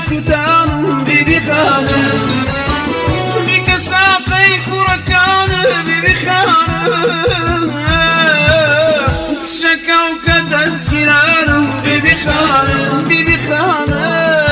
سوتان بيبي خانم بك ساقي كركان بيبي خانم شكا وكدس جيران بيبي خانم بيبي خانم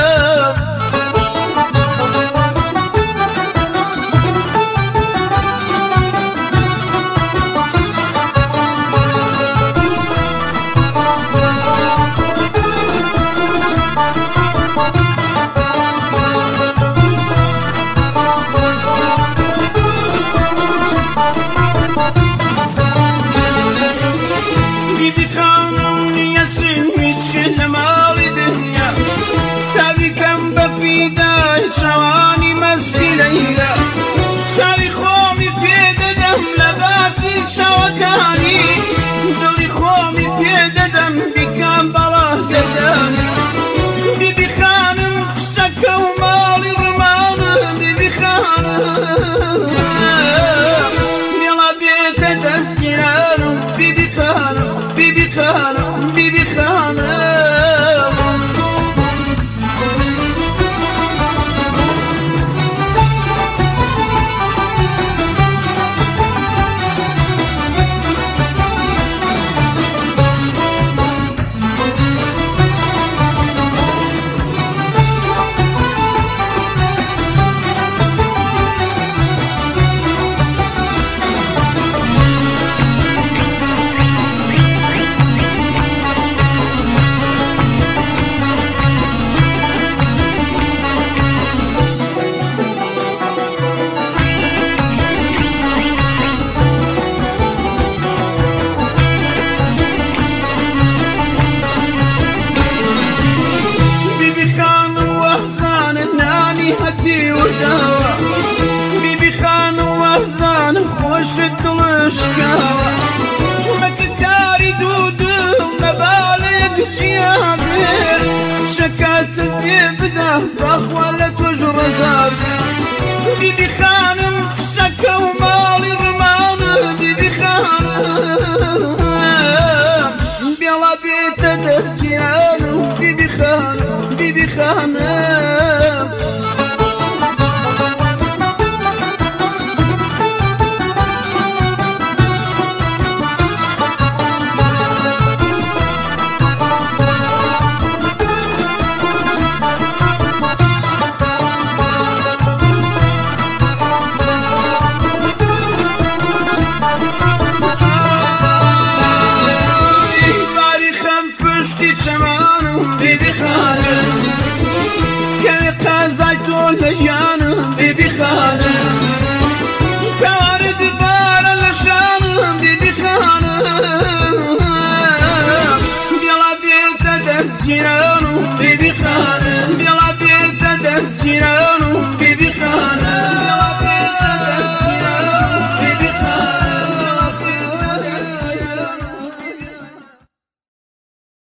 بيبي خانم ياسين ميتشل مالي دنيا تابي كم بفيدا شواني مسكي ليلى شاري خومي في دم لباتي شوكاني دلي خومي في دم بكام بلاه قدامي بيبي خانم شكا ومالي رمان بيبي خانم يلا بيت تسكيران بيبي خانم بيبي خانم بيبي خانم هدي وداوة بيبي خانم وهزان خوش الدل شكاوة مكتاري دودل مبالغ جيابي شكات بيبدا بخوالة تجر زابي بيبي خانم شكا ومالي رمان بيبي خانم بيلا بيت تسكيران بيبي خانم بيبي خانم بيبي